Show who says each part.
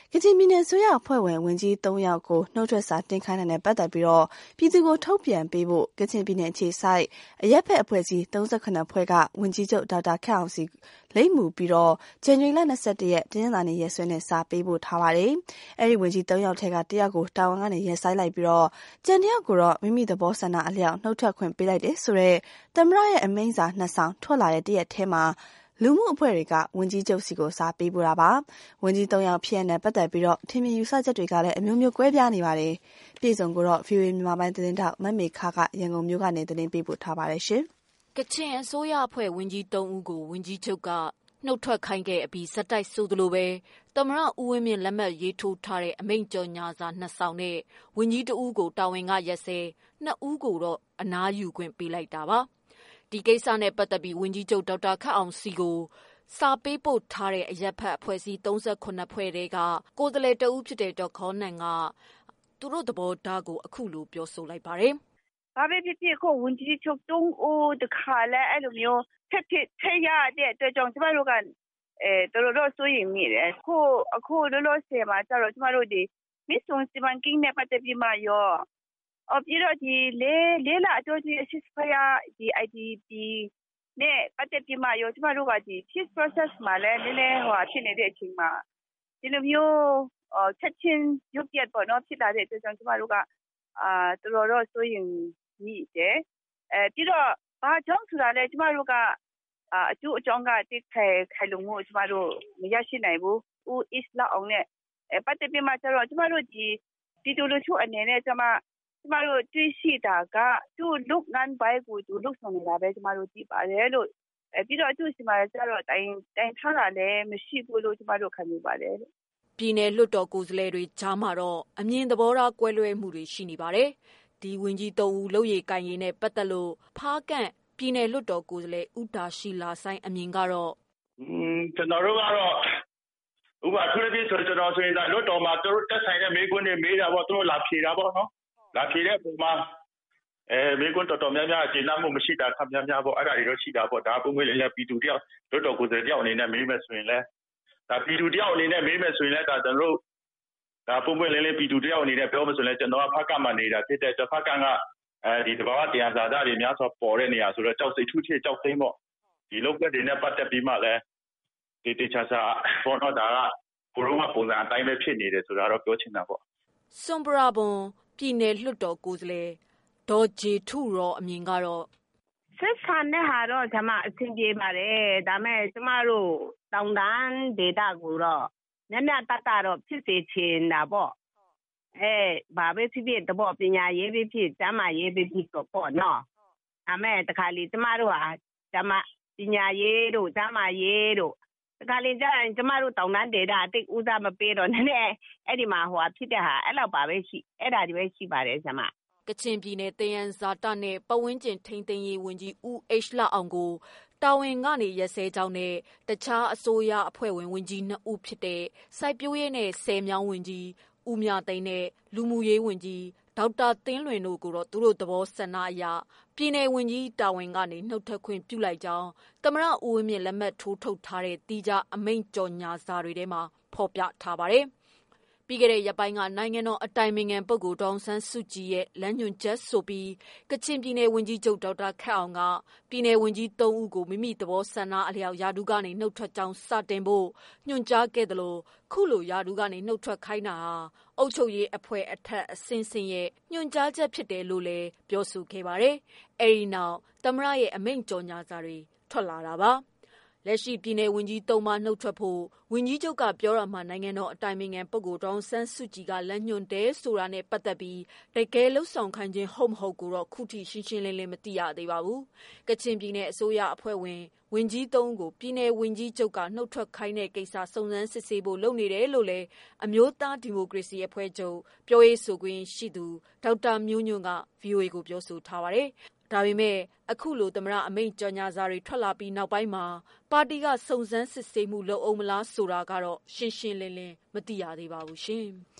Speaker 1: ကချင်ပြည်နယ်အစိုးရအဖွဲ့ဝင်ဝန်ကြီး3ယောက်ကိုနှုတ်ထွက်စာတင်ခိုင်းတဲ့ပတ်သက်ပြီးပြည်သူကိုထုတ်ပြန်ပေးဖို့ကချင်ပြည်နယ်အခြေစိုက်အရပ်ဖက်အဖွဲ့ကြီး38ဖွဲ့ကဝန်ကြီးချုပ်ဒေါက်တာခက်အောင်စီလိပ်မူပြီးဇန်နဝါရီလ21ရက်တင်းနှာနေ့ရက်စွဲနဲ့စာပေးပို့ထားပါတယ်။အဲဒီဝန်ကြီး3ယောက်ထဲက1ယောက်ကိုတာဝန်ကနေရပ်ဆိုင်းလိုက်ပြီးကျန်2ယောက်ကိုတော့မိမိသဘောဆန္ဒအလျောက်နှုတ်ထွက်ခွင့်ပေးလိုက်တယ်ဆိုတဲ့သမ္မတရဲ့အမိန့်စာ2ဆောင်ထွက်လာတဲ့တရက်ထဲမှာလူမှုအဖွဲ့တွေကဝန်ကြီးချုပ်စီကိုစာပေးပို့တာပါ။ဝန်ကြီး3ယောက်ဖြစ်တဲ့ပတ်သက်ပြီးထင်မြင်ယူဆချက်တွေကလည်းအမျိုးမျိုးကွဲပြားနေပါတယ်။ပြည်စုံကိုတော့ VOA မြန်မာပိုင်းသတင်းထောက်မမေခကရန်ကုန်မြို့ကနေသတင်းပေးပို့ထားပါတယ်ရှင်
Speaker 2: ။ကချင်အစိုးရအဖွဲ့ဝန်ကြီး3ဦးကိုဝန်ကြီးချုပ်ကနှုတ်ထွက်ခိုင်းခဲ့အပြီးဇက်တိုက်ဆိုသလိုပဲသမ္မတဦးဝင်းမြင့်လက်မှတ်ရေးထိုးထားတဲ့အမိန့်ကြော်ညာစာ2ဆောင်နဲ့ဝန်ကြီး2ဦးကိုတာဝန်ကရက်စဲ2ဦးကိုတော့အနားယူခွင့်ပေးလိုက်တာပါ။ဒီကိစ္စနဲ့ပတ်သက်ပြီးဝန်ကြီးချုပ်ဒေါက်တာခက်အောင်စီကိုစာပေးပို့ထားတဲ့အရပ်ဖက်အဖွဲ့အစည်း38ဖွဲ့တဲကကိုယ်စားလှယ်တဦးဖြစ်တဲ့ဒေါက်ခေါနန်ကသူတို့သဘောထားကိုအခုလိုပြောဆိုလိုက်ပါတယ်
Speaker 3: ။ဘာပဲဖြစ်ဖြစ်ကိုဝန်ကြီးချုပ်3ဦးတခါလဲအဲ့လိုမျိုးထက်ရတဲ့အတွက်ကြောင့်ကျမတို့ကတော်စိုးရိမ်မိတယ်။အခုလောလောဆယ်မှာကျတော့ကျမတို့ဒီမစ်ဆွန်စီမံကိန်းနဲ့ပတ်သက်ပြီးမှရောပြီးတော့ဒီလေးလအကျိုးကြီးအစစ်ဖယားဒီ IDP နဲ့ပတ်သက်ပြီးမှရောကျမတို့ကဒီ peace process မှာလည်းနည်းနည်းဖြစ်နေတဲ့အချိန်မှာဒီလိုမျိုးချက်ချင်းရုပ်ပြတ်ပေါ့နော်ဖြစ်လာတဲ့အတွက်ကြောင့်ကျမတို့ကတော်တော်စိုးရိမ်မိတယ်ပြီးတော့ဘာကြောင့်ဆိုတာလဲကျမတို့ကအကျိုးအကြောင်းကတိခိုင်လုံမှုကျမတို့မရရှိနိုင်ဘူးဦးအစ္စလာအောင်နဲ့ပတ်သက်ပြီးမှကျတော့ကျမတို့ဒီပြည်သူလူထုအနေနဲ့ကျမတို့တွေ့ရှိတာကသူ့လုတ်ငန်းပိုင်းကိုသူလုတ်ဆောင်နေတာပဲကျမတို့ကြည့်ပါတယ်လို့ပြီးတော့သူ့စီမှာကျတော့တိုင်ထားတာလည်းမရှိဘူးလို့ကျမတို့ခံယူပါတယ်
Speaker 2: ပြည်နယ်လွှတ်တော်ကိုယ်စားလှယ်တွေကြားမှာတော့အမြင်သဘောထားကွဲလွဲမှုတွေရှိနေပါတယ်ဒီဝန်ကြီး3ဦးလုပ်ရည်ကိုင်ရည်နဲ့ပတ်သက်လို့ဖားကန့်ပြည်နယ်လွှတ်တော်ကိုယ်စားလှယ်ဦးတာရှိလာဆိုင်အမြင်ကတော့
Speaker 4: ကျွန်တော်တို့ကတော့ဥပမာသူတို့ဒီဆိုကျွန်တော်ဆိုရင်ဒါလွှတ်တော်မှာသူတို့တက်ဆိုင်တဲ့မေးခွန်းတွေမေးတာပေါ့သူတို့လာဖြေတာပေါ့နော်လာဖြေတဲ့ပုံမှာမေးခွန်းတော်များများအခြေအနေမှုမရှိတာခပ်များများပေါ့အဲ့ဒါတွေတော့ရှိတာပေါ့ဒါပုံမှန်လည်းပြည်သူတယောက်လွှတ်တော်ကိုယ်စားလှယ်တယောက်အနေနဲ့မေးမယ်ဆိုရင်လည်းဒါပြည်သူတယောက်အနေနဲ့မေးမယ်ဆိုရင်လည်းဒါကျွန်တော်တို့ဒါပုံမှန်လည်းပြည်သူတယောက်အနေနဲ့ပြောမယ်ဆိုရင်လည်းကျွန်တော်ကဖက်ကမှနေတာဖြစ်တဲ့ဖက်ကဒီတဘာဝတရားစာသားတွေများစွာပေါ်တဲ့နေရာဆိုတော့ကြောက်စိတ်ထုထစ်ကြောက်သိမ်းပေါ့ဒီလောက်ကတွေနဲ့ပတ်သက်ပြီးမှလည်းဒီတခြားစာပေါ်တော့ဒါကဘုရုံးကပုံစံအတိုင်းပဲဖြစ်နေတယ်ဆိုတာတော့ပြောချင်တာပေါ့
Speaker 2: စွန်ပရာဘွန်ပြည်နယ်လွှတ်တော်ကိုယ်စားလှယ်ဒေါ်ဂျေထုရောအမြင်ကတော့
Speaker 3: ဆက်ဆံတဲ့ဟာတော့ကျွန်မအဆင်ပြေပါတယ်ဒါမဲ့ကျမတို့တောင်တန်းဒေတာကိုတော့နည်းနည်းတတော့ဖြစ်စေချင်တာပေါ့ဘာပဲဖြစ်ဖြစ်တော့ပညာရေးပဲဖြစ်ကျမ်းမာရေးပဲဖြစ်တော့ပေါ့နော်အမေတခါလေကျမတို့ဟာကျမပညာရေးတို့ကျမ်းမာရေးတို့တခါလေကျရင်ကျမတို့တောင်တန်းဒေတာအတိတ်ဦးစားမပေးတော့နည်းနည်းအဲ့ဒီမှာဖြစ်တဲ့ဟာအဲ့လောက်ပါပဲရှိအဲ့ဒါဒီပဲရှိပါတယ်ကျမ
Speaker 2: ကချင်ပြည်နယ်တယန်ဇာတနဲ့ပတ်ဝန်းကျင်ထိန်းသိမ်းရေးဝန်ကြီးဦး H လအောင်ကိုတာဝန်ကနေရက်စဲကြောင်းနဲ့တခြားအစိုးရအဖွဲ့ဝင်ဝန်ကြီး2ဦးဖြစ်တဲ့စိုက်ပျိုးရေးနဲ့ဆယ်မြောင်းဝန်ကြီးဦးမြသိန်းနဲ့လူမှုရေးဝန်ကြီးဒေါက်တာသင်းလွင်တို့ကိုတော့သူတို့သဘောဆန္ဒအရပြည်내ဝန်ကြီးတာဝန်ကနေနှုတ်ထွက်ခွင့်ပြုလိုက်ကြောင်းသမ္မတဦးဝင်းမြင့်လက်မှတ်ထိုးထုတ်ထားတဲ့တီးခြားအမိန့်ကြော်ညာစာတွေထဲမှာဖော်ပြထားပါတယ်။ပြီးခဲ့တဲ့ရက်ပိုင်းကနိုင်ငံတော်အတိုင်ပင်ခံပုဂ္ဂိုလ်ဒေါက်ဆန်းစုကြည်ရဲ့လမ်းညွှန်ချက်ဆိုပြီးကချင်ပြည်နယ်ဝန်ကြီးချုပ်ဒေါက်တာခက်အောင်ကပြည်내ဝန်ကြီး3ဦးကိုမိမိသဘောဆန္ဒအလျောက်ယာဒူးကနေနှုတ်ထွက်ကြောင်းစတင်ဖို့ညွှန်ကြားခဲ့တယ်လို့ခုလိုယာဒူးကနေနှုတ်ထွက်ခိုင်းတာဟာအုပ်ချုပ်ရေးအဖွဲ့အထက်အဆင့်ဆင့်ရဲ့ညွှန်ကြားချက်ဖြစ်တယ်လို့လည်းပြောဆိုခဲ့ပါတယ်။အဲဒီနောက်သမ္မတရဲ့အမိန့်ကြော်ညာစာတွေထွက်လာတာပါ။လက်ရှိပြည်내ဝန်ကြီး3ပါးနှုတ်ထွက်ဖို့ဝန်ကြီးချုပ်ကပြောရမှာနိုင်ငံတော်အတိုင်ပင်ခံပုဂ္ဂိုလ်ဒေါက်ဆန်းစုကြည်ကလမ်းညွှန်တယ်ဆိုတာနဲ့ပတ်သက်ပြီးတကယ်လှုပ်ဆောင်ခိုင်းခြင်းဟုတ်မဟုတ်ကိုတော့ခုထိရှင်းရှင်းလင်းလင်းမသိရသေးပါဘူး။ကချင်ပြည်내အစိုးရအဖွဲ့ဝင်ဝန်ကြီး3ဦးကိုပြည်내ဝန်ကြီးချုပ်ကနှုတ်ထွက်ခိုင်းတဲ့ကိစ္စစုံစမ်းစစ်ဆေးဖို့လုပ်နေတယ်လို့လည်းအမျိုးသားဒီမိုကရေစီအဖွဲ့ချုပ်ပြောရေးဆိုခွင့်ရှိသူဒေါက်တာမျိုးညွန့်က VOA ကိုပြောဆိုထားပါတယ်။ဒါပေမဲ့အခုလိုသမ္မတအမိန့်ကြော်ညာစာတွေထွက်လာပြီးနောက်ပိုင်းမှာပါတီကစုံစမ်းစစ်ဆေးမှုလုပ်အောင်မလားဆိုတာကတော့ရှင်းရှင်းလင်းလင်းမသိရသေးပါဘူးရှင်။